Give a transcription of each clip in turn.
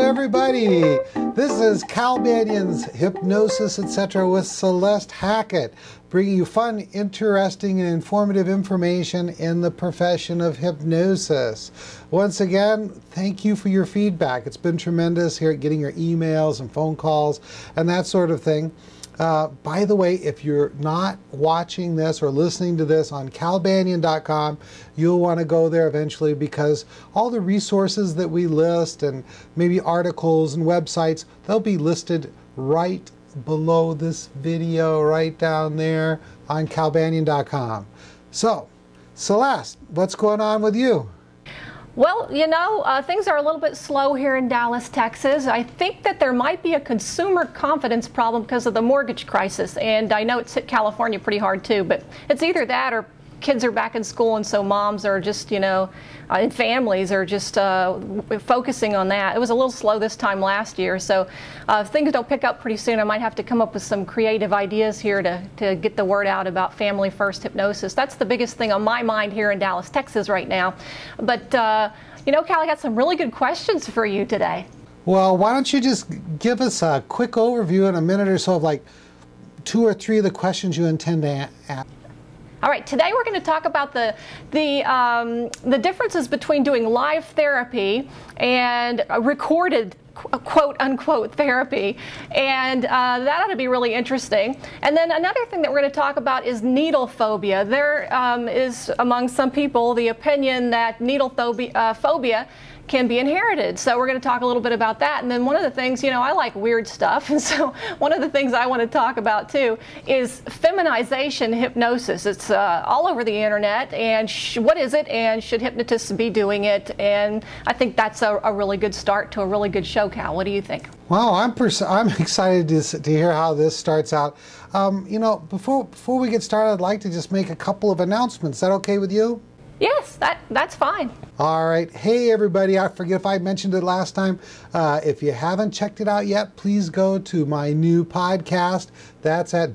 everybody. This is Cal Banyan's Hypnosis, etc. with Celeste Hackett, bringing you fun, interesting, and informative information in the profession of hypnosis. Once again, thank you for your feedback. It's been tremendous here at getting your emails and phone calls and that sort of thing. By the way, if you're not watching this or listening to this on calbanyan.com, you'll want to go there eventually, because all the resources that we list and maybe articles and websites, they'll be listed right below this video, right down there on calbanyan.com. So, Celeste, what's going on with you? Well, you know, things are a little bit slow here in Dallas, Texas. I think that there might be a consumer confidence problem because of the mortgage crisis, and I know it's hit California pretty hard too, but it's either that or kids are back in school, and so moms are just, you know, and families are just focusing on that. It was a little slow this time last year, so if things don't pick up pretty soon, I might have to come up with some creative ideas here to get the word out about family first hypnosis. That's the biggest thing on my mind here in Dallas, Texas right now. But, you know, Cal, I got some really good questions for you today. Well, why don't you just give us a quick overview in a minute or so of like 2 or 3 of the questions you intend to ask. All right, today we're going to talk about the differences between doing live therapy and recorded quote-unquote therapy, and that ought to be really interesting. And then another thing that we're going to talk about is needle phobia. There is among some people the opinion that needle phobia can be inherited. So we're going to talk a little bit about that. And then one of the things, you know, I like weird stuff, and so one of the things I want to talk about too is feminization hypnosis. It's all over the internet, and what is it, and should hypnotists be doing it? And I think that's a really good start to a really good show, Cal. What do you think? Well, I'm excited to hear how this starts out. You know, before we get started, I'd like to just make a couple of announcements. Is that okay with you? Yes, that's fine. All right. Hey, everybody. I forget if I mentioned it last time. If you haven't checked it out yet, please go to my new podcast. That's at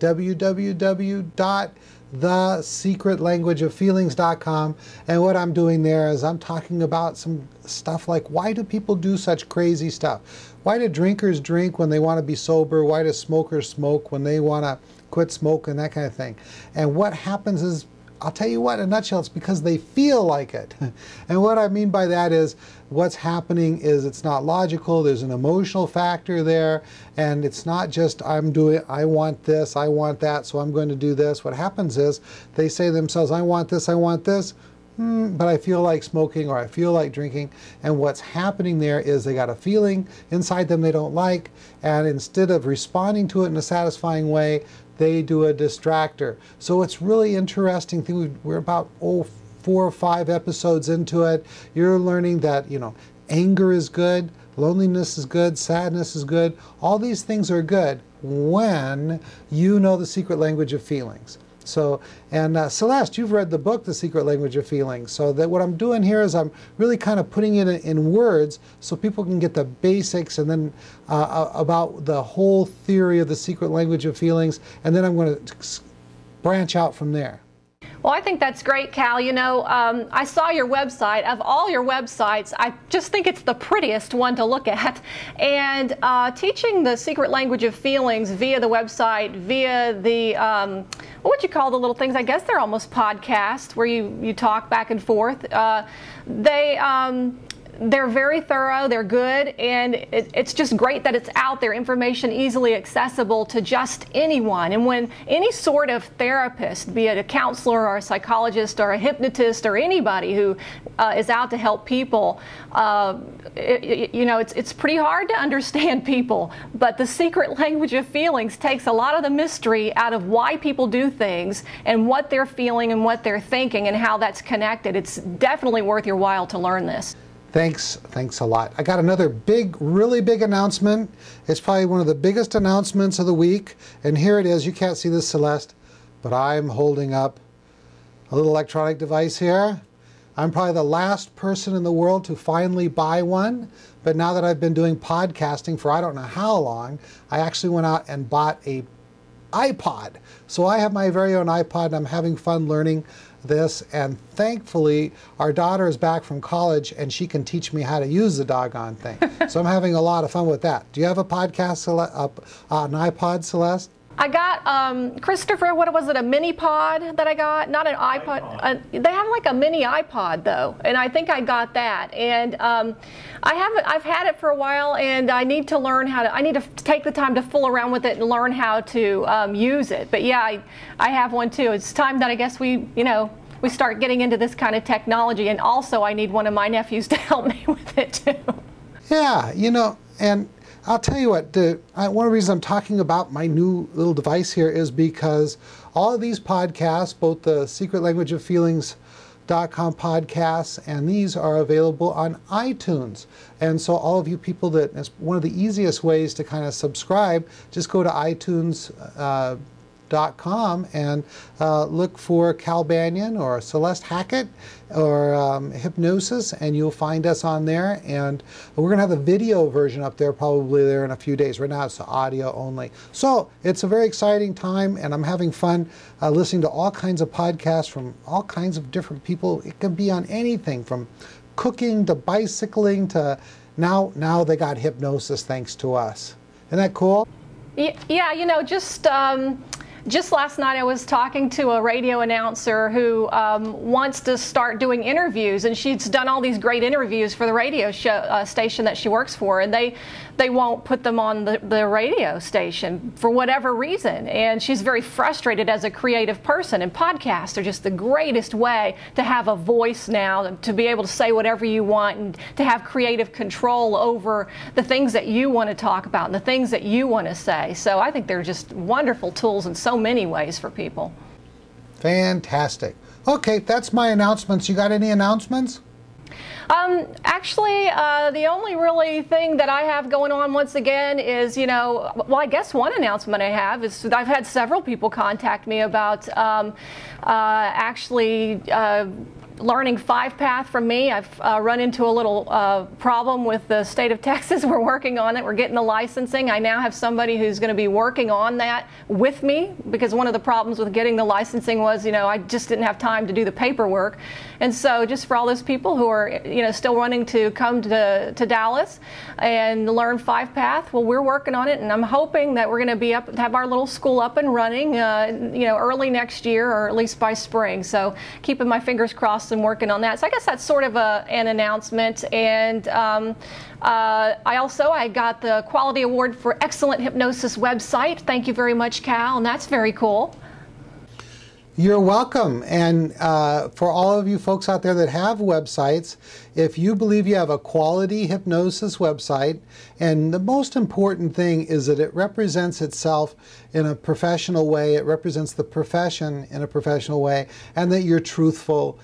www.thesecretlanguageoffeelings.com. And what I'm doing there is I'm talking about some stuff like, why do people do such crazy stuff? Why do drinkers drink when they want to be sober? Why do smokers smoke when they want to quit smoking? That kind of thing. And what happens is, I'll tell you what, in a nutshell, it's because they feel like it. And what I mean by that is, what's happening is it's not logical, there's an emotional factor there, and it's not just I want this, I want that, so I'm going to do this. What happens is they say to themselves, I want this, but I feel like smoking or I feel like drinking. And what's happening there is they got a feeling inside them they don't like, and instead of responding to it in a satisfying way, they do a distractor. So it's really interesting thing. We're about 4 or 5 episodes into it. You're learning that, you know, anger is good, loneliness is good, sadness is good. All these things are good when you know the secret language of feelings. So, and Celeste, you've read the book, The Secret Language of Feelings. So that what I'm doing here is I'm really kind of putting it in words so people can get the basics, and then about the whole theory of the secret language of feelings, and then I'm going to branch out from there. Well, I think that's great, Cal. You know, I saw your website. Of all your websites, I just think it's the prettiest one to look at. And teaching the secret language of feelings via the website, via the, what would you call the little things? I guess they're almost podcasts where you talk back and forth. They're very thorough, they're good, and it's just great that it's out there, information easily accessible to just anyone. And when any sort of therapist, be it a counselor or a psychologist or a hypnotist or anybody who is out to help people, you know, it's pretty hard to understand people, but the secret language of feelings takes a lot of the mystery out of why people do things and what they're feeling and what they're thinking and how that's connected. It's definitely worth your while to learn this. Thanks a lot. I got another really big announcement. It's probably one of the biggest announcements of the week. And here it is. You can't see this, Celeste, but I'm holding up a little electronic device here. I'm probably the last person in the world to finally buy one. But now that I've been doing podcasting for I don't know how long, I actually went out and bought a iPod. So I have my very own iPod, and I'm having fun learning this, and thankfully our daughter is back from college and she can teach me how to use the doggone thing. So I'm having a lot of fun with that. Do you have a podcast, an iPod, Celeste? I got, Christopher, what was it, a mini pod that I got? Not an iPod. They have like a mini iPod though, and I think I got that. And I've had it for a while, and I need to learn how to, I need to take the time to fool around with it and learn how to use it. But yeah, I have one too. It's time that I guess we start getting into this kind of technology, and also I need one of my nephews to help me with it too. Yeah, and I'll tell you what, one of the reasons I'm talking about my new little device here is because all of these podcasts, both the Secret Language of Feelings.com podcasts and these are available on iTunes. And so all of you people it's one of the easiest ways to kind of subscribe, just go to iTunes.com and look for Cal Banyan or Celeste Hackett or Hypnosis, and you'll find us on there. And we're going to have the video version up there probably there in a few days. Right now it's the audio only. So it's a very exciting time, and I'm having fun listening to all kinds of podcasts from all kinds of different people. It can be on anything from cooking to bicycling to now they got hypnosis thanks to us. Isn't that cool? Yeah, just last night I was talking to a radio announcer who wants to start doing interviews, and she's done all these great interviews for the radio station that she works for, and they won't put them on the radio station for whatever reason. And she's very frustrated as a creative person, and podcasts are just the greatest way to have a voice now, to be able to say whatever you want and to have creative control over the things that you want to talk about and the things that you want to say. So I think they're just wonderful tools in so many ways for people. Fantastic. Okay, that's my announcements. You got any announcements? Actually, the only really thing that I have going on once again is, I guess one announcement I have is I've had several people contact me about actually learning 5-Path from me. I've run into a little problem with the state of Texas. We're working on it. We're getting the licensing. I now have somebody who's going to be working on that with me, because one of the problems with getting the licensing was, I just didn't have time to do the paperwork. And so just for all those people who are, still wanting to come to Dallas and learn 5-Path, well, we're working on it, and I'm hoping that we're going to have our little school up and running, early next year, or at least by spring. So keeping my fingers crossed and working on that. So I guess that's sort of an announcement. And I got the Quality Award for Excellent Hypnosis website. Thank you very much, Cal, and that's very cool. You're welcome. And for all of you folks out there that have websites, if you believe you have a quality hypnosis website, and the most important thing is that it represents itself in a professional way, it represents the profession in a professional way, and that you're truthful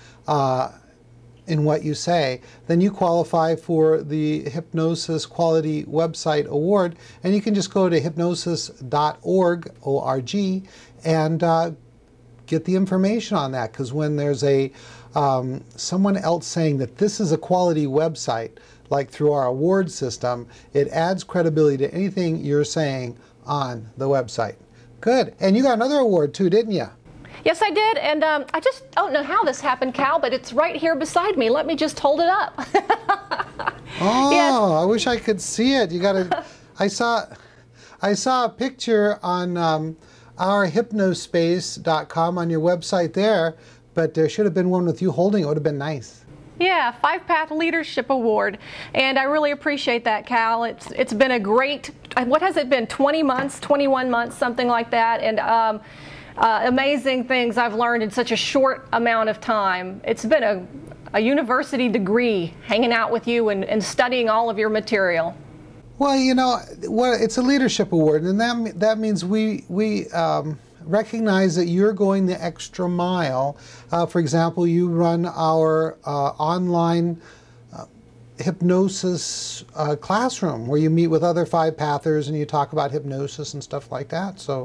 in what you say, then you qualify for the Hypnosis Quality Website Award. And you can just go to hypnosis.org, O-R-G, and get the information on that, because when there's someone else saying that this is a quality website, like through our award system, it adds credibility to anything you're saying on the website. Good. And you got another award too, didn't you? Yes, I did, and I just don't know how this happened, Cal, but it's right here beside me. Let me just hold it up. Oh, yes. I wish I could see it. You got to. I saw a picture on our hypnospace.com on your website there, but there should have been one with you holding it. It would have been nice. Yeah, 5-Path Leadership Award, and I really appreciate that, Cal. It's been a great, what has it been, 20 months, 21 months, something like that, and amazing things I've learned in such a short amount of time. It's been a university degree hanging out with you and studying all of your material. Well, it's a leadership award, and that means we recognize that you're going the extra mile. For example, you run our online hypnosis classroom where you meet with other 5-Pathers and you talk about hypnosis and stuff like that. So,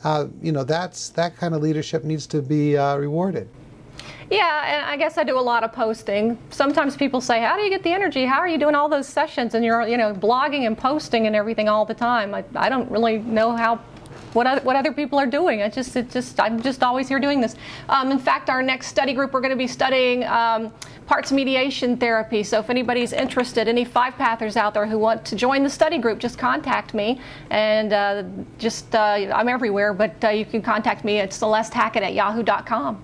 that kind of leadership needs to be rewarded. Yeah, and I guess I do a lot of posting. Sometimes people say, how do you get the energy? How are you doing all those sessions? And you're, blogging and posting and everything all the time. I don't really know how what other people are doing. I'm just always here doing this. In fact, our next study group, we're going to be studying parts mediation therapy. So if anybody's interested, any 5-pathers out there who want to join the study group, just contact me. And I'm everywhere, but you can contact me at CelesteHackett@yahoo.com.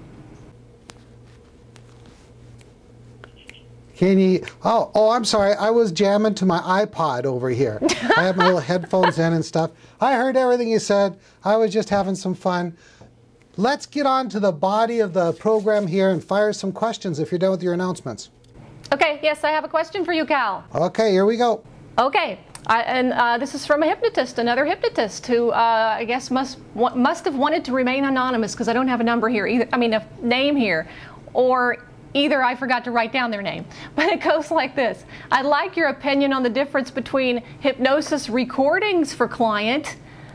Oh, I'm sorry. I was jamming to my iPod over here. I have my little headphones in and stuff. I heard everything you said. I was just having some fun. Let's get on to the body of the program here and fire some questions if you're done with your announcements. Okay, yes, I have a question for you, Cal. Okay, here we go. Okay, this is from a hypnotist, another hypnotist who I guess must have wanted to remain anonymous because I don't have a number here, a name here, or either I forgot to write down their name. But it goes like this. I'd like your opinion on the difference between hypnosis recordings for clients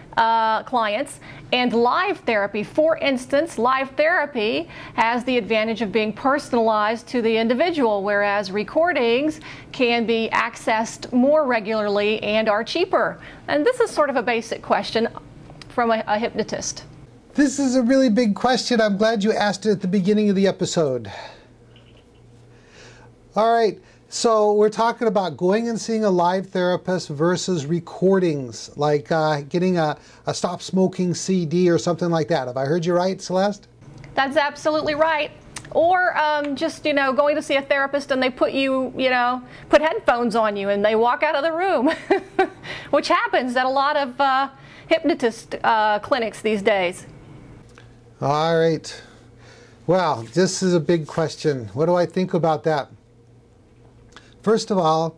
and live therapy. For instance, live therapy has the advantage of being personalized to the individual, whereas recordings can be accessed more regularly and are cheaper. And this is sort of a basic question from a hypnotist. This is a really big question. I'm glad you asked it at the beginning of the episode. All right, so we're talking about going and seeing a live therapist versus recordings, like getting a stop smoking CD or something like that. Have I heard you right, Celeste? That's absolutely right. Or just, going to see a therapist and they put headphones on you and they walk out of the room, which happens at a lot of hypnotist clinics these days. All right. Well, this is a big question. What do I think about that? First of all,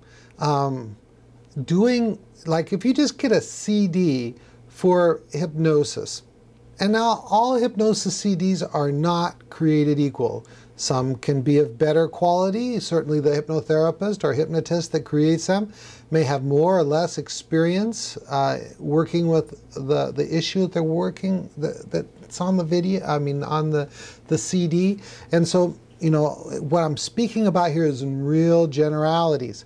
if you just get a CD for hypnosis, and now all hypnosis CDs are not created equal. Some can be of better quality. Certainly the hypnotherapist or hypnotist that creates them may have more or less experience working with the issue that they're working, that's on the video, on the CD. And so, what I'm speaking about here is in real generalities.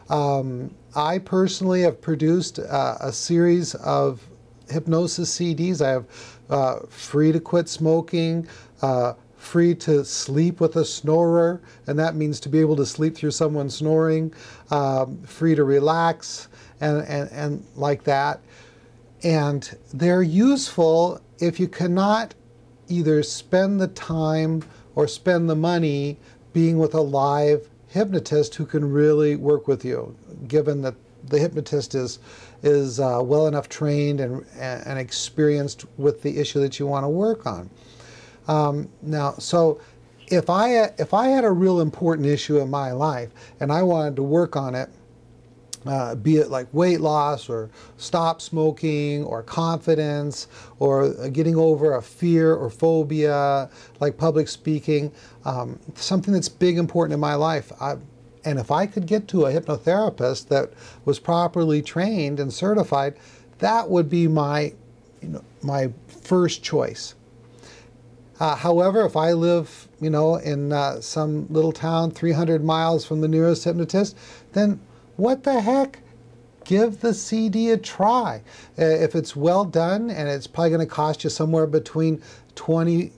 I personally have produced a series of hypnosis CDs. I have Free to Quit Smoking, Free to Sleep with a Snorer, and that means to be able to sleep through someone snoring, Free to Relax, and like that. And they're useful if you cannot either spend the time or spend the money being with a live hypnotist who can really work with you, given that the hypnotist is well enough trained and experienced with the issue that you want to work on. Now, so if I had a real important issue in my life and I wanted to work on it, be it like weight loss or stop smoking or confidence or getting over a fear or phobia like public speaking, something that's big important in my life. And if I could get to a hypnotherapist that was properly trained and certified, that would be my first choice. However, if I live, in some little town 300 miles from the nearest hypnotist, then what the heck? Give the CD a try. If it's well done, and it's probably going to cost you somewhere between $25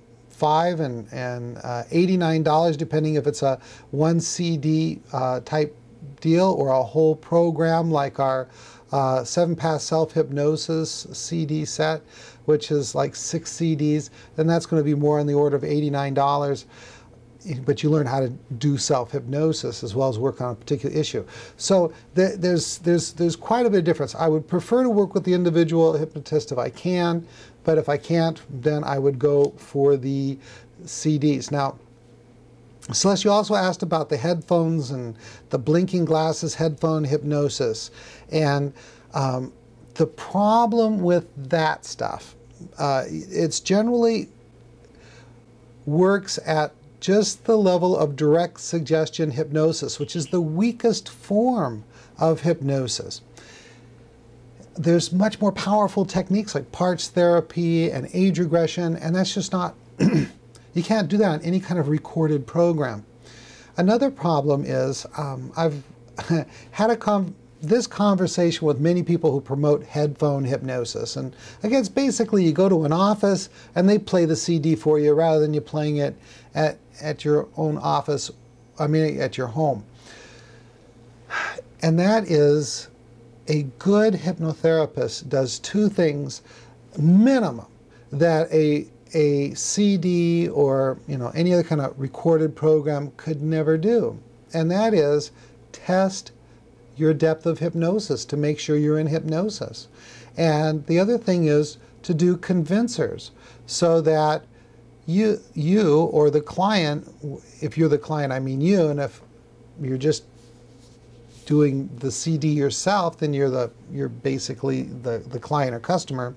and $89, depending if it's a one CD type deal or a whole program like our 7-Path Self-Hypnosis CD set, which is like 6 CDs, then that's going to be more on the order of $89. But you learn how to do self-hypnosis as well as work on a particular issue. So there's quite a bit of difference. I would prefer to work with the individual hypnotist if I can, but if I can't, then I would go for the CDs. Now, Celeste, you also asked about the headphones and the blinking glasses headphone hypnosis. And the problem with that stuff, it's generally works at just the level of direct suggestion hypnosis, which is the weakest form of hypnosis. There's much more powerful techniques like parts therapy and age regression, and that's just not, you can't do that on any kind of recorded program. Another problem is I've had a this conversation with many people who promote headphone hypnosis. And again, it's basically you go to an office and they play the CD for you rather than you playing it at your own office, at your home. And that is, a good hypnotherapist does two things minimum that a CD or any other kind of recorded program could never do. And that is test your depth of hypnosis to make sure you're in hypnosis. And the other thing is to do convincers so that you or the client, if you're the client, I mean you, and if you're just doing the CD yourself, then you're basically the client or customer,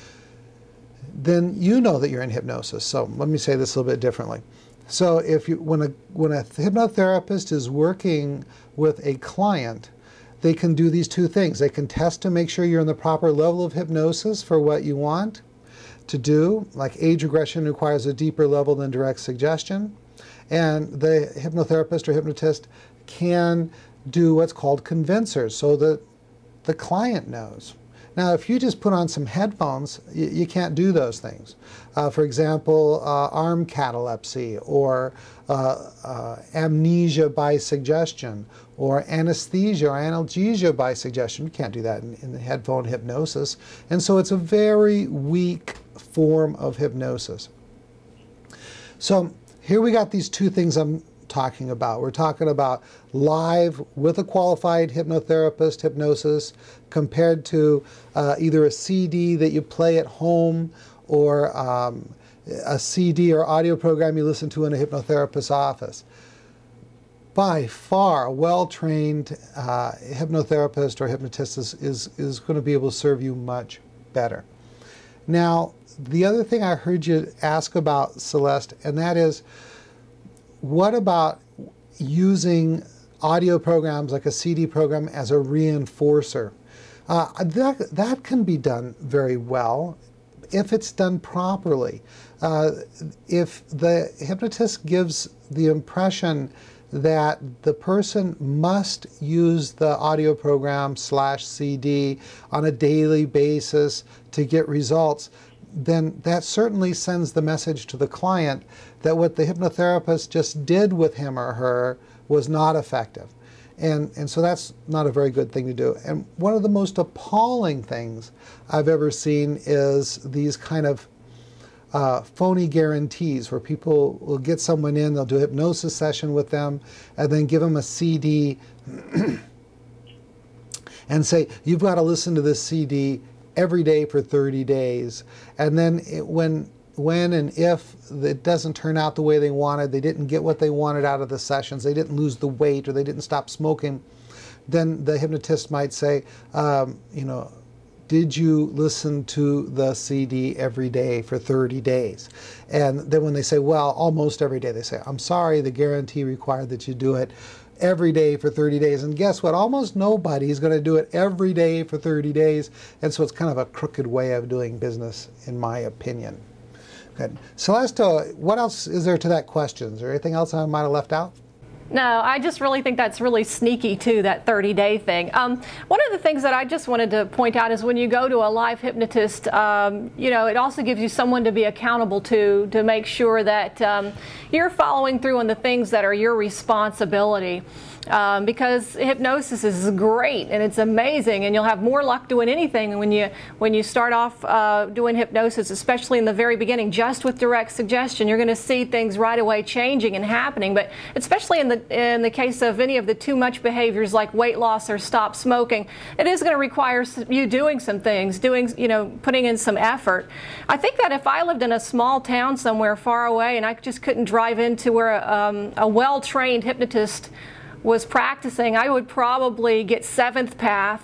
then you know that you're in hypnosis. So let me say this a little bit differently. So when a hypnotherapist is working with a client, they can do these two things. They can test to make sure you're in the proper level of hypnosis for what you want to do, like age regression requires a deeper level than direct suggestion. And the hypnotherapist or hypnotist can do what's called convincers so that the client knows. Now, if you just put on some headphones, you can't do those things. For example, arm catalepsy or amnesia by suggestion or anesthesia or analgesia by suggestion. You can't do that in the headphone hypnosis. And so it's a very weak form of hypnosis. So here we got these two things I'm talking about. We're talking about live with a qualified hypnotherapist hypnosis compared to either a CD that you play at home or a CD or audio program you listen to in a hypnotherapist's office. By far, a well-trained hypnotherapist or hypnotist is going to be able to serve you much better. Now, the other thing I heard you ask about, Celeste, and that is, what about using audio programs like a CD program as a reinforcer? That can be done very well if it's done properly. If the hypnotist gives the impression that the person must use the audio program / CD on a daily basis to get results, then that certainly sends the message to the client that what the hypnotherapist just did with him or her was not effective. And so that's not a very good thing to do. And one of the most appalling things I've ever seen is these kind of phony guarantees where people will get someone in, they'll do a hypnosis session with them, and then give them a CD and say, you've got to listen to this CD every day for 30 days. And then when and if it doesn't turn out the way they wanted, they didn't get what they wanted out of the sessions, they didn't lose the weight, or they didn't stop smoking, then the hypnotist might say, did you listen to the CD every day for 30 days? And then when they say, well, almost every day, they say, I'm sorry, the guarantee required that you do it every day for 30 days. And guess what? Almost nobody is going to do it every day for 30 days. And so it's kind of a crooked way of doing business, in my opinion. Good. Celeste, what else is there to that question? Is there anything else I might have left out? No, I just really think that's really sneaky too, that 30-day thing. One of the things that I just wanted to point out is when you go to a live hypnotist, it also gives you someone to be accountable to make sure that you're following through on the things that are your responsibility. Because hypnosis is great and it's amazing, and you'll have more luck doing anything when you start off doing hypnosis, especially in the very beginning, just with direct suggestion. You're going to see things right away changing and happening. But especially in the case of any of the too much behaviors like weight loss or stop smoking, it is going to require you doing some things, putting in some effort. I think that if I lived in a small town somewhere far away and I just couldn't drive into where a well-trained hypnotist was practicing, I would probably get Seventh Path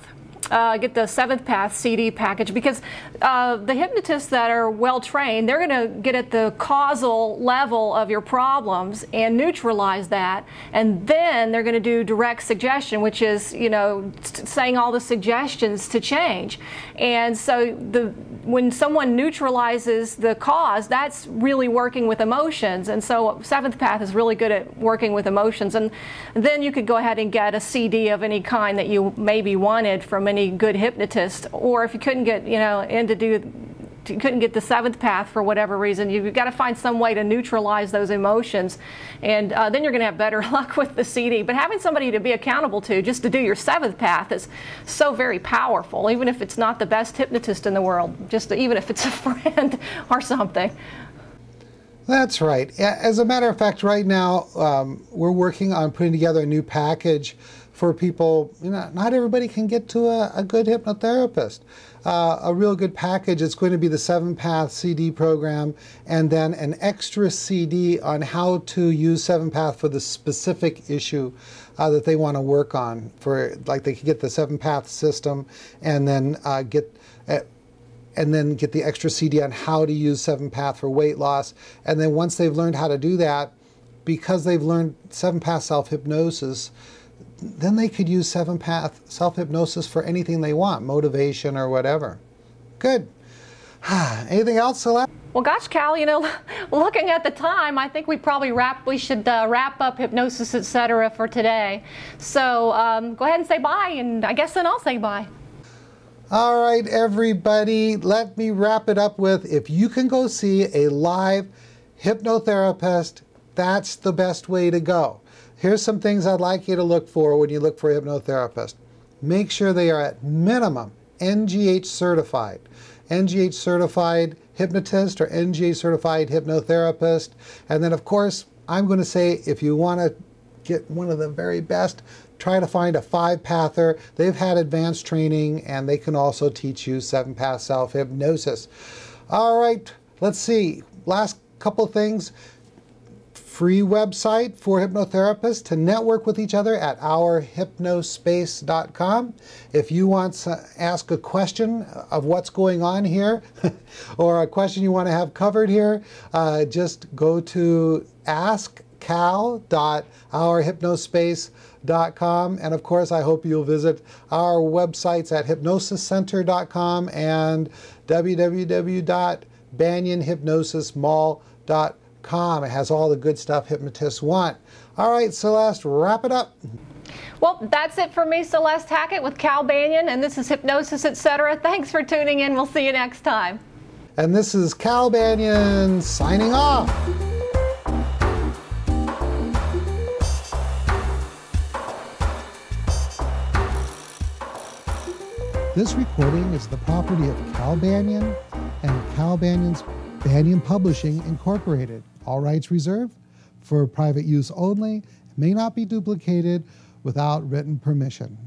get the Seventh Path CD package, because the hypnotists that are well trained, they're going to get at the causal level of your problems and neutralize that, and then they're going to do direct suggestion, which is, you know, saying all the suggestions to change. And so when someone neutralizes the cause, that's really working with emotions. And so Seventh Path is really good at working with emotions. And then you could go ahead and get a CD of any kind that you maybe wanted from any good hypnotist. Or if you couldn't get, you know, you couldn't get the Seventh Path for whatever reason, you've got to find some way to neutralize those emotions, and then you're going to have better luck with the CD. But having somebody to be accountable to, just to do your Seventh Path, is so very powerful, even if it's not the best hypnotist in the world, even if it's a friend or something. That's right. As a matter of fact, right now we're working on putting together a new package for people. You know, not everybody can get to a good hypnotherapist. A real good package is going to be the 7-Path CD program, and then an extra CD on how to use 7-Path for the specific issue that they want to work on. For, like, they can get the 7-Path system, and then get the extra CD on how to use 7-Path for weight loss. And then once they've learned how to do that, because they've learned 7-Path self-hypnosis, then they could use 7-Path self-hypnosis for anything they want, motivation or whatever. Good. Anything else, Celeste? Well, gosh, Cal, you know, looking at the time, I think we should wrap up Hypnosis, Etc. for today. So go ahead and say bye, and I guess then I'll say bye. All right, everybody, let me wrap it up with, if you can go see a live hypnotherapist, that's the best way to go. Here's some things I'd like you to look for when you look for a hypnotherapist. Make sure they are at minimum NGH certified. NGH certified hypnotist or NGH certified hypnotherapist. And then, of course, I'm going to say, if you want to get one of the very best, try to find a 5-pather. They've had advanced training, and they can also teach you 7-Path self-hypnosis. All right, let's see. Last couple things. Free website for hypnotherapists to network with each other at ourhypnospace.com. If you want to ask a question of what's going on here or a question you want to have covered here, just go to askcal.ourhypnospace.com. And of course, I hope you'll visit our websites at hypnosiscenter.com and www.banyanhypnosismall.com. It has all the good stuff hypnotists want. All right, Celeste, wrap it up. Well, that's it for me, Celeste Hackett with Cal Banyan, and this is Hypnosis, Etc. Thanks for tuning in. We'll see you next time. And this is Cal Banyan signing off. This recording is the property of Cal Banyan and Cal Banyan's Banyan Publishing, Incorporated. All rights reserved, for private use only, may not be duplicated without written permission.